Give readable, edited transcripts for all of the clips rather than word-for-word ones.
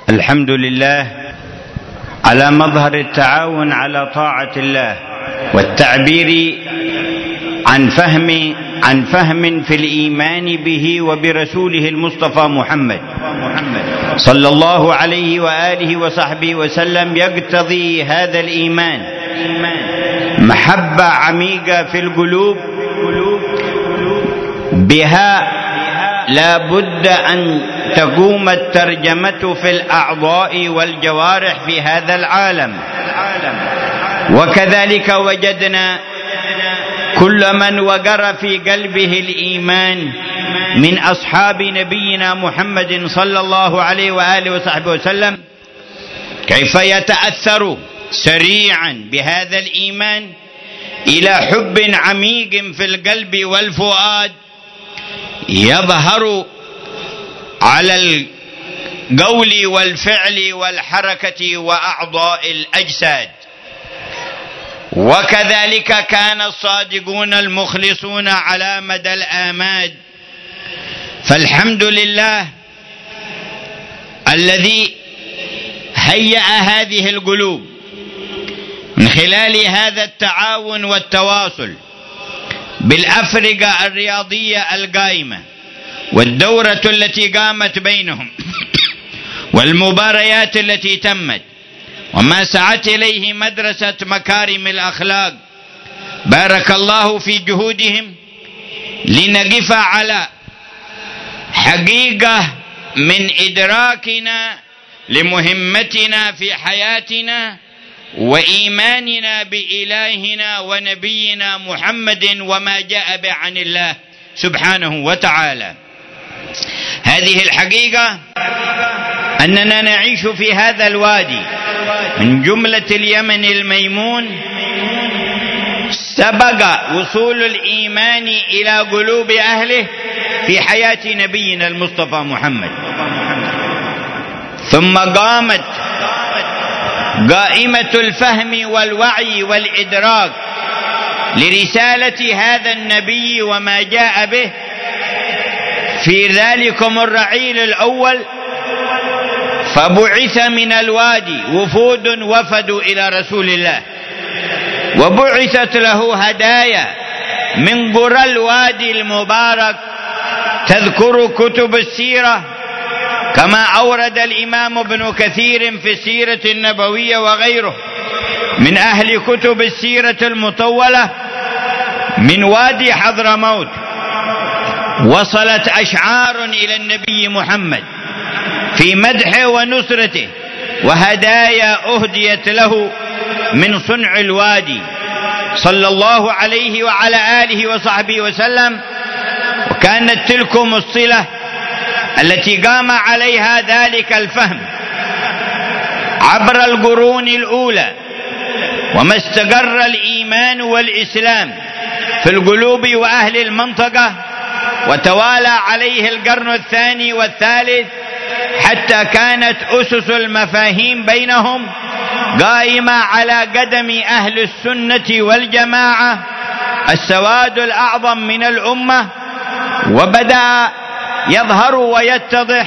الحمد لله على مظهر التعاون على طاعة الله والتعبير عن فهم في الإيمان به وبرسوله المصطفى محمد صلى الله عليه وآله وصحبه وسلم. يقتضي هذا الإيمان محبة عميقة في القلوب، بها لا بد أن تقوم الترجمة في الأعضاء والجوارح في هذا العالم. وكذلك وجدنا كل من وقر في قلبه الإيمان من أصحاب نبينا محمد صلى الله عليه وآله وصحبه وسلم كيف يتأثر سريعا بهذا الإيمان إلى حب عميق في القلب والفؤاد يظهر على القول والفعل والحركة وأعضاء الأجساد. وكذلك كان الصادقون المخلصون على مدى الآماد. فالحمد لله الذي هيأ هذه القلوب من خلال هذا التعاون والتواصل بالأفرقة الرياضية القائمة والدورة التي قامت بينهم والمباريات التي تمت وما سعت إليه مدرسة مكارم الأخلاق. بارك الله في جهودهم لنقف على حقيقة من إدراكنا لمهمتنا في حياتنا وإيماننا بإلهنا ونبينا محمد وما جاء به عن الله سبحانه وتعالى. هذه الحقيقة أننا نعيش في هذا الوادي من جملة اليمن الميمون سبق وصول الإيمان إلى قلوب أهله في حياة نبينا المصطفى محمد، ثم قامت قائمة الفهم والوعي والإدراك لرسالة هذا النبي وما جاء به في ذلكم الرعيل الأول. فبعث من الوادي وفود وفدوا إلى رسول الله، وبعثت له هدايا من قرى الوادي المبارك تذكر كتب السيرة، كما أورد الإمام ابن كثير في السيرة النبوية وغيره من أهل كتب السيرة المطولة من وادي حضرموت. وصلت أشعار إلى النبي محمد في مدحه ونصرته، وهدايا أهديت له من صنع الوادي صلى الله عليه وعلى آله وصحبه وسلم. وكانت تلكم الصلة التي قام عليها ذلك الفهم عبر القرون الأولى، وما استقر الإيمان والإسلام في القلوب وأهل المنطقة، وتوالى عليه القرن الثاني والثالث حتى كانت أسس المفاهيم بينهم قائمة على قدم أهل السنة والجماعة السواد الأعظم من الأمة. وبدأ يظهر ويتضح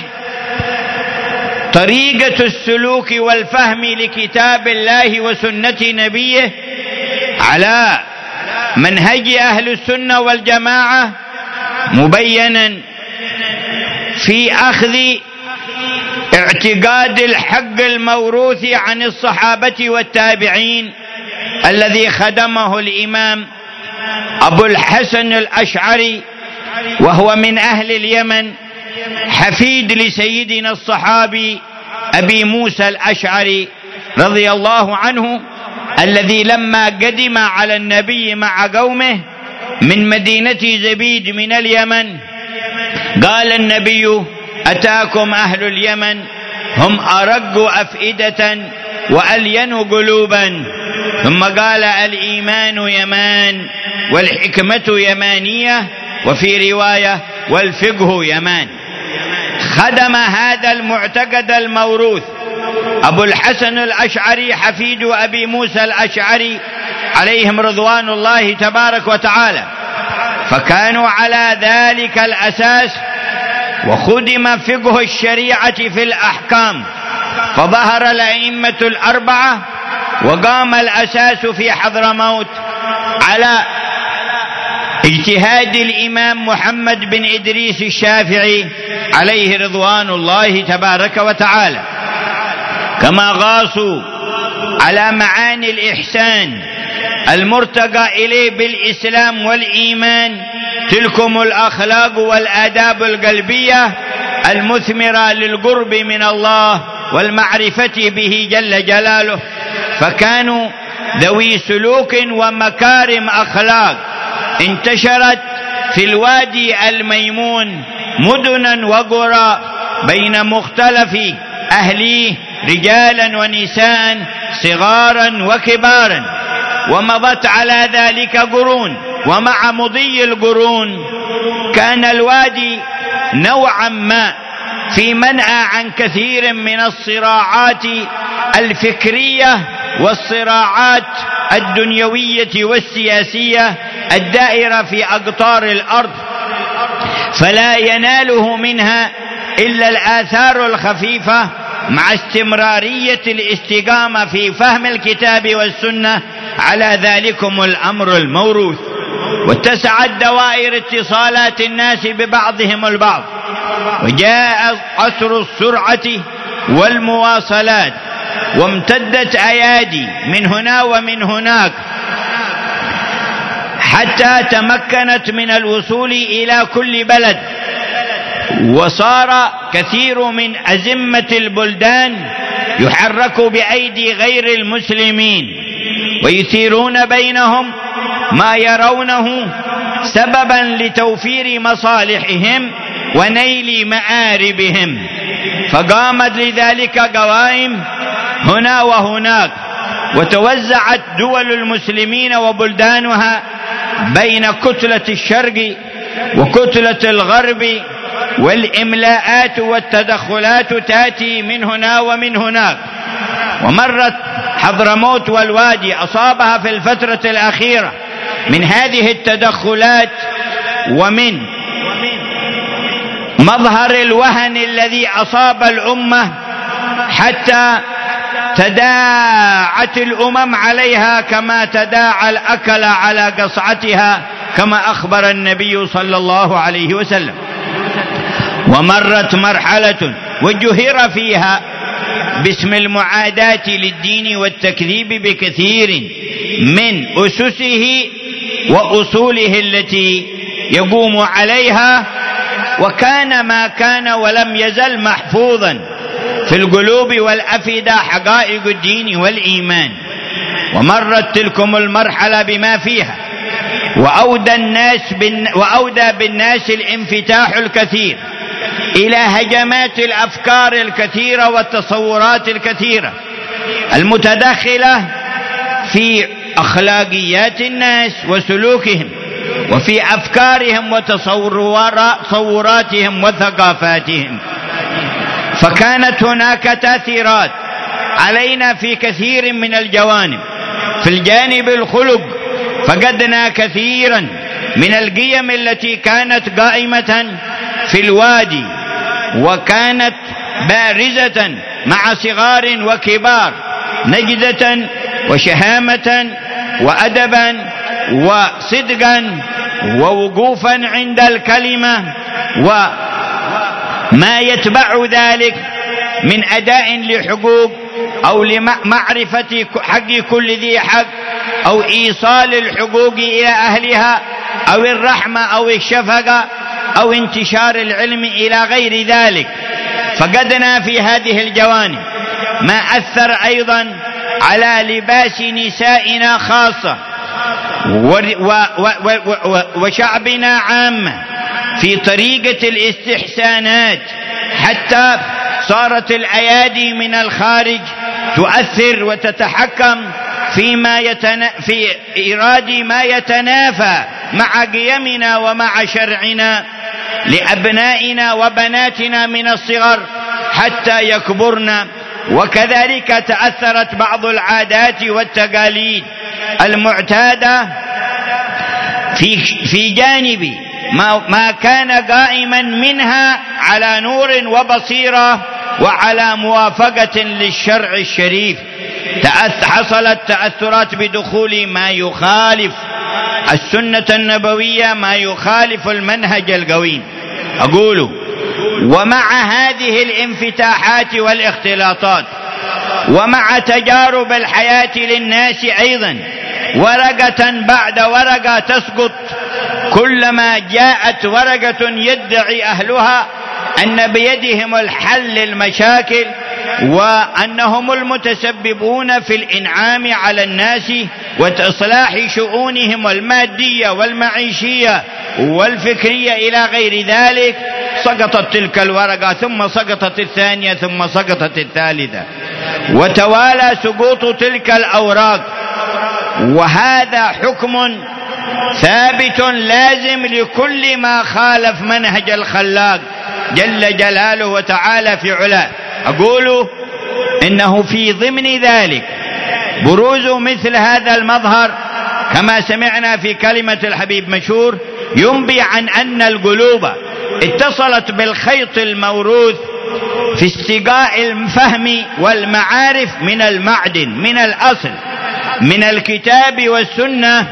طريقة السلوك والفهم لكتاب الله وسنة نبيه على منهج أهل السنة والجماعة، مبينا في أخذ اعتقاد الحق الموروث عن الصحابة والتابعين الذي خدمه الإمام أبو الحسن الأشعري، وهو من أهل اليمن، حفيد لسيدنا الصحابي أبي موسى الأشعري رضي الله عنه، الذي لما قدم على النبي مع قومه من مدينة زبيد من اليمن قال النبي: أتاكم أهل اليمن هم أرق أفئدة وألين قلوبا. ثم قال: الإيمان يمان، والحكمة يمانية، وفي رواية: والفقه يمان. خدم هذا المعتقد الموروث أبو الحسن الأشعري حفيد أبي موسى الأشعري عليهم رضوان الله تبارك وتعالى، فكانوا على ذلك الأساس. وخدم فقه الشريعة في الأحكام فظهر الأئمة الأربعة وقام الأساس في حضرموت على اجتهاد الإمام محمد بن إدريس الشافعي عليه رضوان الله تبارك وتعالى، كما غاصوا على معاني الإحسان المرتقى إليه بالإسلام والإيمان، تلكم الأخلاق والآداب القلبية المثمرة للقرب من الله والمعرفة به جل جلاله. فكانوا ذوي سلوك ومكارم أخلاق انتشرت في الوادي الميمون مدنا وقرى بين مختلف أهليه رجالا ونساء صغارا وكبارا، ومضت على ذلك قرون. ومع مضي القرون كان الوادي نوعا ما في منأى عن كثير من الصراعات الفكرية والصراعات الدنيوية والسياسية الدائرة في أقطار الأرض، فلا يناله منها إلا الآثار الخفيفة مع استمرارية الاستقامة في فهم الكتاب والسنة على ذلكم الأمر الموروث. واتسعت دوائر اتصالات الناس ببعضهم البعض، وجاء عصر السرعة والمواصلات، وامتدت أيادي من هنا ومن هناك حتى تمكنت من الوصول إلى كل بلد. وصار كثير من أزمة البلدان يحرك بأيدي غير المسلمين، ويثيرون بينهم ما يرونه سببا لتوفير مصالحهم ونيل مآربهم، فقامت لذلك قوائم هنا وهناك، وتوزعت دول المسلمين وبلدانها بين كتلة الشرق وكتلة الغرب، والإملاءات والتدخلات تأتي من هنا ومن هناك. ومرت حضرموت والوادي أصابها في الفترة الأخيرة من هذه التدخلات ومن مظهر الوهن الذي أصاب الأمة، حتى تداعت الأمم عليها كما تداعى الأكل على قصعتها، كما أخبر النبي صلى الله عليه وسلم. ومرت مرحلة وجهر فيها باسم المعاداة للدين والتكذيب بكثير من أسسه وأصوله التي يقوم عليها، وكان ما كان ولم يزل محفوظا في القلوب والأفئدة حقائق الدين والإيمان. ومرت تلكم المرحلة بما فيها، وأودى بالناس الانفتاح الكثير إلى هجمات الأفكار الكثيرة والتصورات الكثيرة المتدخلة في أخلاقيات الناس وسلوكهم، وفي أفكارهم وتصوراتهم وثقافاتهم. فكانت هناك تأثيرات علينا في كثير من الجوانب. في الجانب الخلق فقدنا كثيرا من القيم التي كانت قائمة في الوادي، وكانت بارزة مع صغار وكبار، نجدة وشهامة وأدبا وصدقا ووقوفا عند الكلمة، وما يتبع ذلك من أداء لحقوق أو لمعرفة حق كل ذي حق، أو إيصال الحقوق إلى أهلها، أو الرحمة أو الشفقة، أو انتشار العلم إلى غير ذلك. فقدنا في هذه الجوانب ما أثر أيضا على لباس نسائنا خاصة وشعبنا عامة في طريقة الاستحسانات، حتى صارت الأيادي من الخارج تؤثر وتتحكم في إيراد ما يتنافى مع قيمنا ومع شرعنا لأبنائنا وبناتنا من الصغر حتى يكبرن. وكذلك تأثرت بعض العادات والتقاليد المعتادة في جانب ما كان قائما منها على نور وبصيرة وعلى موافقة للشرع الشريف. حصلت تأثرات بدخول ما يخالف السنة النبوية، ما يخالف المنهج القويم. أقول ومع هذه الانفتاحات والاختلاطات ومع تجارب الحياة للناس أيضا ورقة بعد ورقة تسقط، كلما جاءت ورقة يدعي أهلها أن بيدهم الحل المشاكل وأنهم المتسببون في الإنعام على الناس وإصلاح شؤونهم المادية والمعيشية والفكرية إلى غير ذلك، سقطت تلك الورقة ثم سقطت الثانية ثم سقطت الثالثة، وتوالى سقوط تلك الأوراق. وهذا حكم ثابت لازم لكل ما خالف منهج الخلاق جل جلاله وتعالى في علاه. أقول إنه في ضمن ذلك بروز مثل هذا المظهر كما سمعنا في كلمة الحبيب مشهور ينبي عن أن القلوب اتصلت بالخيط الموروث في استقاء الفهم والمعارف من المعدن، من الأصل، من الكتاب والسنة،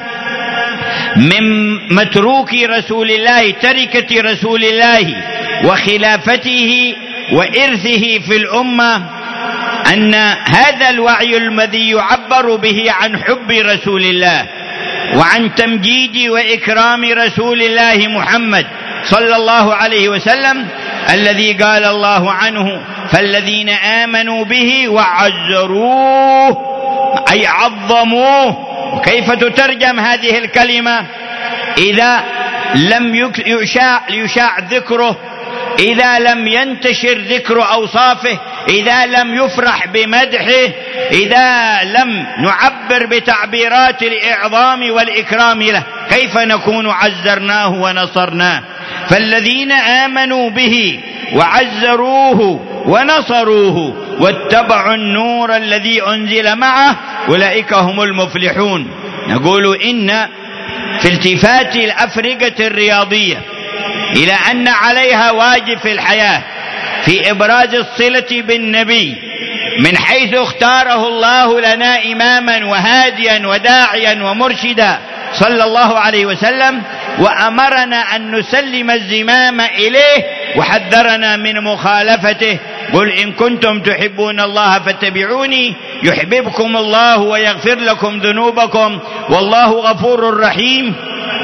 من متروك رسول الله، تركة رسول الله وخلافته وإرثه في الأمة، أن هذا الوعي الذي يعبر به عن حب رسول الله وعن تمجيد وإكرام رسول الله محمد صلى الله عليه وسلم، الذي قال الله عنه فالذين آمنوا به وعزروه أي عظموه. كيف تترجم هذه الكلمة إذا لم يشاع ذكره، إذا لم ينتشر ذكر أوصافه، إذا لم يفرح بمدحه، إذا لم نعبر بتعبيرات الإعظام والإكرام له، كيف نكون عزرناه ونصرناه؟ فالذين آمنوا به وعزروه ونصروه واتبعوا النور الذي أنزل معه أولئك هم المفلحون. نقول إن في التفات الأفرقة الرياضية إلى أن عليها واجب في الحياة في إبراز الصلة بالنبي من حيث اختاره الله لنا إماما وهاديا وداعيا ومرشدا صلى الله عليه وسلم، وأمرنا أن نسلم الزمام إليه وحذرنا من مخالفته. قل إن كنتم تحبون الله فاتبعوني يحببكم الله ويغفر لكم ذنوبكم والله غفور رحيم.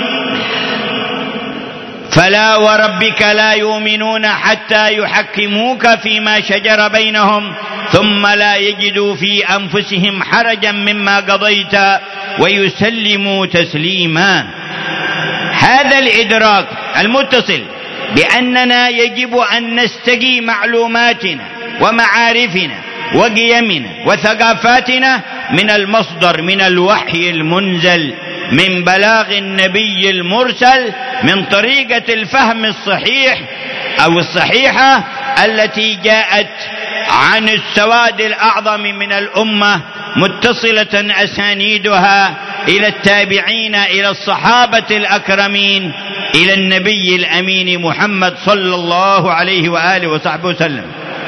فلا وربك لا يؤمنون حتى يحكموك فيما شجر بينهم ثم لا يجدوا في أنفسهم حرجا مما قضيت ويسلموا تسليما. هذا الإدراك المتصل بأننا يجب أن نستقي معلوماتنا ومعارفنا وقيمنا وثقافاتنا من المصدر، من الوحي المنزل، من بلاغ النبي المرسل، من طريقة الفهم الصحيح أو الصحيحة التي جاءت عن السواد الأعظم من الأمة متصلة أسانيدها إلى التابعين، إلى الصحابة الأكرمين، إلى النبي الأمين محمد صلى الله عليه وآله وصحبه وسلم.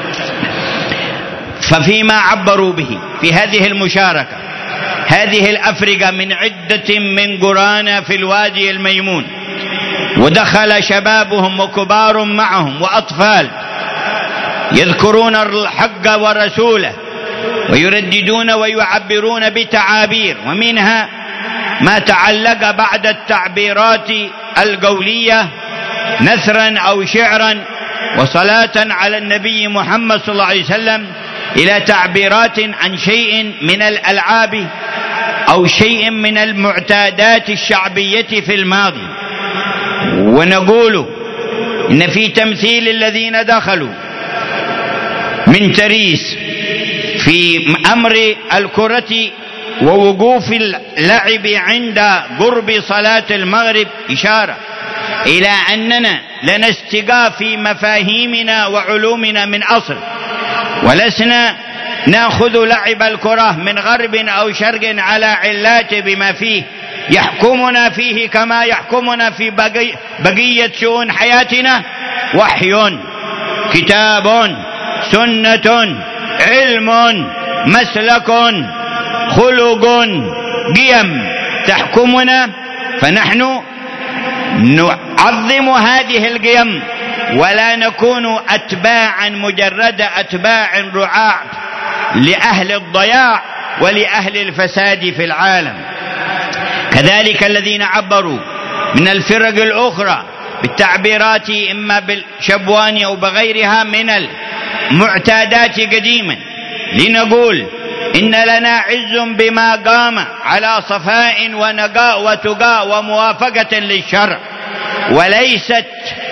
ففيما عبروا به في هذه المشاركة هذه الأفرقة من عدة من قرانا في الوادي الميمون، ودخل شبابهم وكبار معهم وأطفال يذكرون الحق ورسوله ويرددون ويعبرون بتعابير، ومنها ما تعلق بعد التعبيرات القولية نثرا أو شعرا وصلاة على النبي محمد صلى الله عليه وسلم إلى تعبيرات عن شيء من الألعاب أو شيء من المعتادات الشعبية في الماضي. ونقول إن في تمثيل الذين دخلوا من تريس في أمر الكرة ووقوف اللعب عند قرب صلاة المغرب إشارة إلى أننا لنستقى في مفاهيمنا وعلومنا من أصل، ولسنا نأخذ لعب الكرة من غرب أو شرق على علات بما فيه يحكمنا فيه كما يحكمنا في بقية شؤون حياتنا وحي، كتاب، سنة، علم، مسلك، خلق، قيم تحكمنا، فنحن نعظم هذه القيم ولا نكون أتباعا مجرد أتباع رعاع لأهل الضياع ولأهل الفساد في العالم. كذلك الذين عبروا من الفرق الأخرى بالتعبيرات إما بالشبوان أو بغيرها من المعتادات قديما، لنقول إن لنا عز بما قام على صفاء ونقاء وتقاء وموافقة للشرع، وليست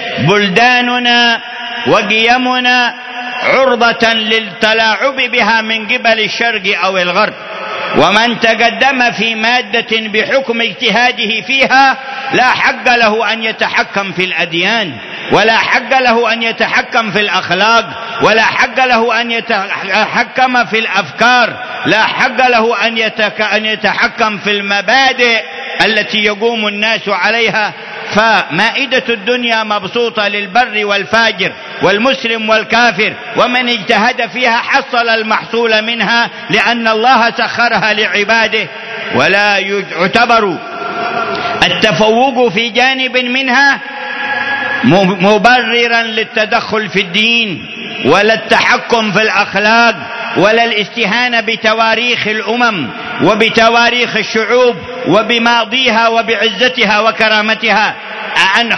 بلداننا وقيمنا عرضة للتلاعب بها من قبل الشرق أو الغرب. ومن تقدم في مادة بحكم اجتهاده فيها لا حق له أن يتحكم في الأديان، ولا حق له أن يتحكم في الأخلاق، ولا حق له أن يتحكم في الأفكار، لا حق له أن يتحكم في المبادئ التي يقوم الناس عليها. فمائدة الدنيا مبسوطة للبر والفاجر والمسلم والكافر، ومن اجتهد فيها حصل المحصول منها، لأن الله سخرها لعباده. ولا يعتبر التفوق في جانب منها مبررا للتدخل في الدين، ولا التحكم في الأخلاق، ولا الاستهانة بتواريخ الأمم وبتواريخ الشعوب وبماضيها وبعزتها وكرامتها. أن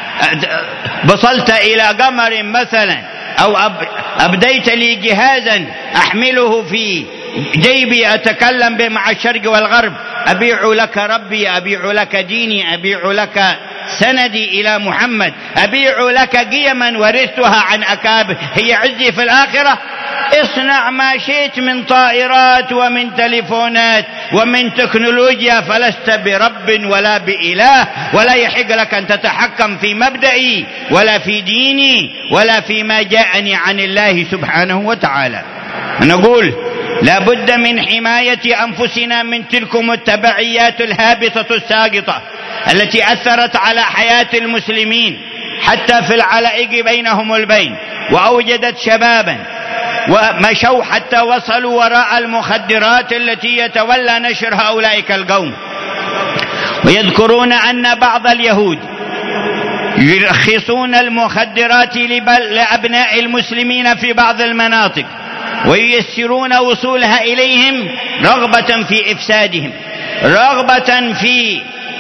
بصلت إلى قمر مثلا أو أبديت لي جهازا أحمله في جيبي أتكلم مع الشرق والغرب، أبيع لك ربي، أبيع لك ديني، أبيع لك سندي إلى محمد، أبيع لك قيما ورثتها عن أكابر هي عزي في الآخرة. اصنع ما شئت من طائرات ومن تليفونات ومن تكنولوجيا، فلست برب ولا بإله، ولا يحق لك أن تتحكم في مبدئي ولا في ديني ولا فيما جاءني عن الله سبحانه وتعالى. نقول لا بد من حماية أنفسنا من تلكم التبعيات الهابطة الساقطة التي أثرت على حياة المسلمين حتى في العلائق بينهم البين، وأوجدت شبابا ومشوا حتى وصلوا وراء المخدرات التي يتولى نشرها أولئك القوم. ويذكرون أن بعض اليهود يرخصون المخدرات لأبناء المسلمين في بعض المناطق وييسرون وصولها إليهم رغبة في إفسادهم، رغبة في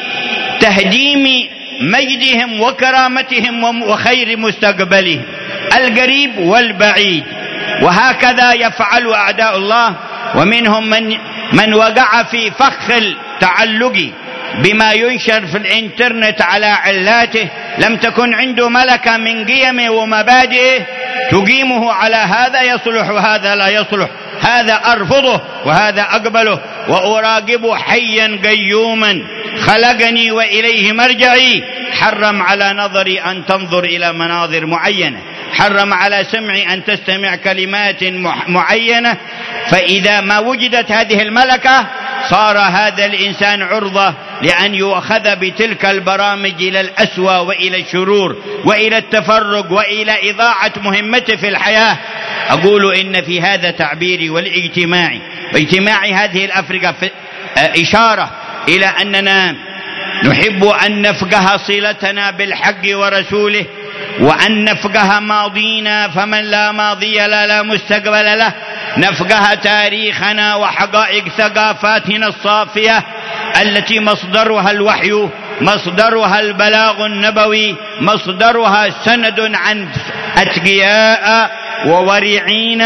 تهديم مجدهم وكرامتهم وخير مستقبلهم القريب والبعيد. وهكذا يفعل أعداء الله، ومنهم من وقع في فخ التعلق بما ينشر في الانترنت على علاته، لم تكن عنده ملكة من قيمه ومبادئه تقيمه على هذا يصلح وهذا لا يصلح، هذا أرفضه وهذا أقبله، وأراقب حيا قيوما خلقني وإليه مرجعي، حرم على نظري أن تنظر إلى مناظر معينة، حرم على سمعي أن تستمع كلمات معينة. فإذا ما وجدت هذه الملكة صار هذا الإنسان عرضة لأن يؤخذ بتلك البرامج إلى الأسوأ وإلى الشرور وإلى التفرق وإلى إضاعة مهمته في الحياة. أقول إن في هذا تعبيري واجتماع هذه الأفرقة إشارة إلى أننا نحب أن نفقه صلتنا بالحق ورسوله، وأن نفقه ماضينا، فمن لا ماضي لا مستقبل له، نفقه تاريخنا وحقائق ثقافاتنا الصافية التي مصدرها الوحي، مصدرها البلاغ النبوي، مصدرها سند عن أتقياء وورعين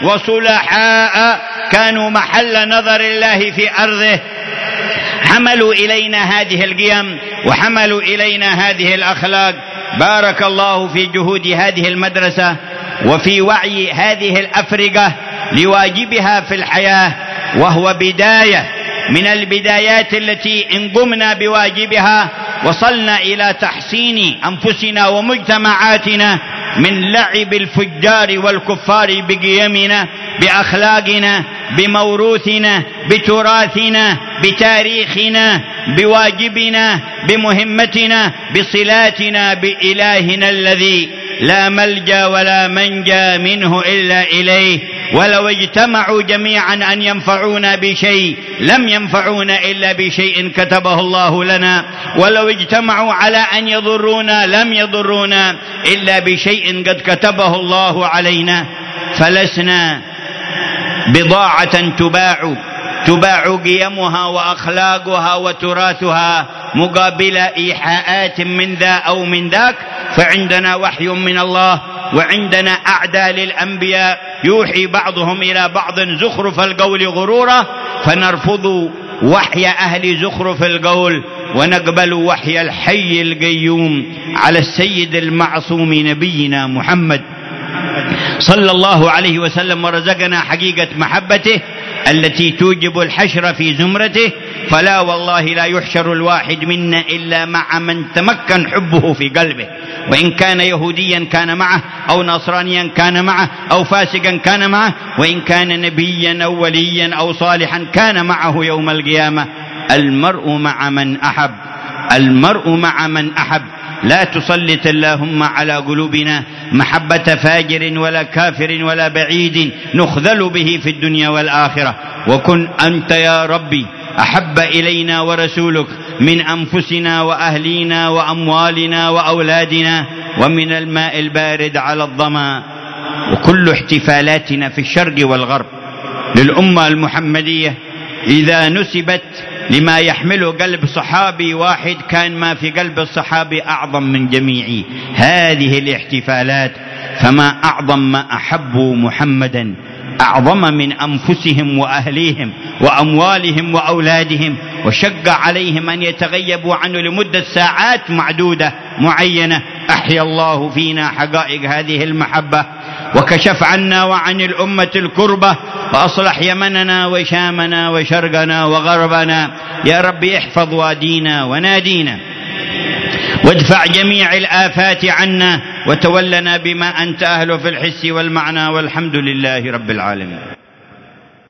وصلحاء كانوا محل نظر الله في أرضه، حملوا إلينا هذه القيم وحملوا إلينا هذه الأخلاق. بارك الله في جهود هذه المدرسة وفي وعي هذه الأفرقة لواجبها في الحياة، وهو بداية من البدايات التي إن قمنا بواجبها وصلنا إلى تحسين أنفسنا ومجتمعاتنا من لعب الفجار والكفار بقيمنا، بأخلاقنا، بموروثنا، بتراثنا، بتاريخنا، بواجبنا، بمهمتنا، بصلاتنا بإلهنا الذي لا ملجأ ولا منجى منه إلا إليه. ولو اجتمعوا جميعا أن ينفعونا بشيء لم ينفعونا إلا بشيء كتبه الله لنا، ولو اجتمعوا على أن يضرونا لم يضرونا إلا بشيء قد كتبه الله علينا. فلسنا بضاعة تباع قيمها وأخلاقها وتراثها مقابل إيحاءات من ذا أو من ذاك، فعندنا وحي من الله، وعندنا أعداء للأنبياء يوحي بعضهم إلى بعض زخرف القول غرورا، فنرفض وحي أهل زخرف القول ونقبل وحي الحي القيوم على السيد المعصوم نبينا محمد صلى الله عليه وسلم، ورزقنا حقيقة محبته التي توجب الحشر في زمرته. فلا والله لا يحشر الواحد منا إلا مع من تمكن حبه في قلبه، وإن كان يهوديا كان معه، أو نصرانيا كان معه، أو فاسقا كان معه، وإن كان نبيا أو وليا أو صالحا كان معه يوم القيامة. المرء مع من أحب، المرء مع من أحب. لا تسلط اللهم على قلوبنا محبة فاجر ولا كافر ولا بعيد نخذل به في الدنيا والآخرة. وكن أنت يا ربي أحب إلينا ورسولك من أنفسنا وأهلينا وأموالنا وأولادنا ومن الماء البارد على الظما. وكل احتفالاتنا في الشرق والغرب للأمة المحمدية إذا نسبت لما يحمله قلب صحابي واحد كان ما في قلب الصحابي أعظم من جميع هذه الاحتفالات. فما أعظم ما أحبوا محمدا أعظم من أنفسهم وأهليهم وأموالهم وأولادهم، وشق عليهم أن يتغيبوا عنه لمدة ساعات معدودة معينة. أحيا الله فينا حقائق هذه المحبة، وكشف عنا وعن الأمة الكربة، وأصلح يمننا وشامنا وشرقنا وغربنا. يا رب احفظ وادينا ونادينا، وادفع جميع الآفات عنا، وتولنا بما أنت أهله في الحس والمعنى، والحمد لله رب العالمين.